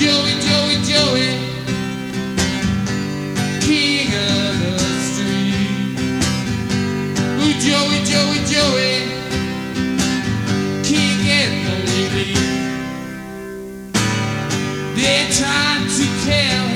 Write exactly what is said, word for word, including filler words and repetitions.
Joey, Joey, Joey, king of the street. Ooh, Joey, Joey, Joey, king and the lady. They tried to kill